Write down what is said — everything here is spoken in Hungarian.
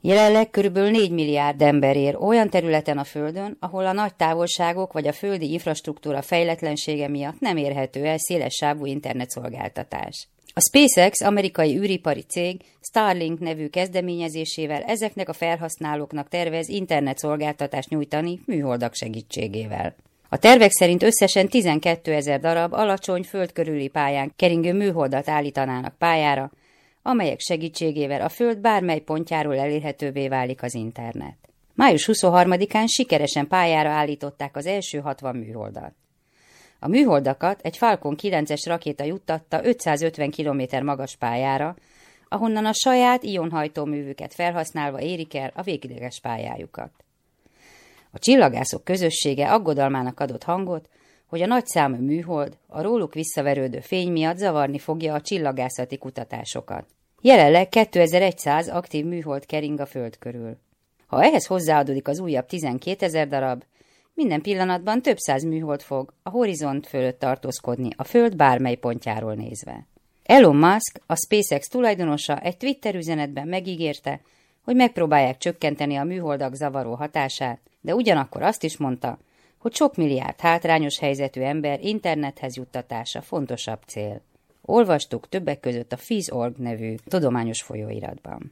Jelenleg körülbelül 4 milliárd ember él olyan területen a Földön, ahol a nagy távolságok vagy a földi infrastruktúra fejletlensége miatt nem érhető el szélessávú internetszolgáltatás. A SpaceX amerikai űripari cég Starlink nevű kezdeményezésével ezeknek a felhasználóknak tervez internetszolgáltatást nyújtani műholdak segítségével. A tervek szerint összesen 12 000 darab alacsony föld körüli pályán keringő műholdat állítanának pályára, amelyek segítségével a Föld bármely pontjáról elérhetővé válik az internet. Május 23-án sikeresen pályára állították az első 60 műholdat. A műholdakat egy Falcon 9-es rakéta juttatta 550 km magas pályára, ahonnan a saját ionhajtóművüket felhasználva érik el a végleges pályájukat. A csillagászok közössége aggodalmának adott hangot, hogy a nagyszámú műhold a róluk visszaverődő fény miatt zavarni fogja a csillagászati kutatásokat. Jelenleg 2100 aktív műhold kering a Föld körül. Ha ehhez hozzáadódik az újabb 12 000 darab, minden pillanatban több száz műhold fog a horizont fölött tartózkodni a Föld bármely pontjáról nézve. Elon Musk, a SpaceX tulajdonosa egy Twitter üzenetben megígérte, hogy megpróbálják csökkenteni a műholdak zavaró hatását, de ugyanakkor azt is mondta, hogy sok milliárd hátrányos helyzetű ember internethez juttatása fontosabb cél. Olvastuk többek között a Phys.org nevű tudományos folyóiratban.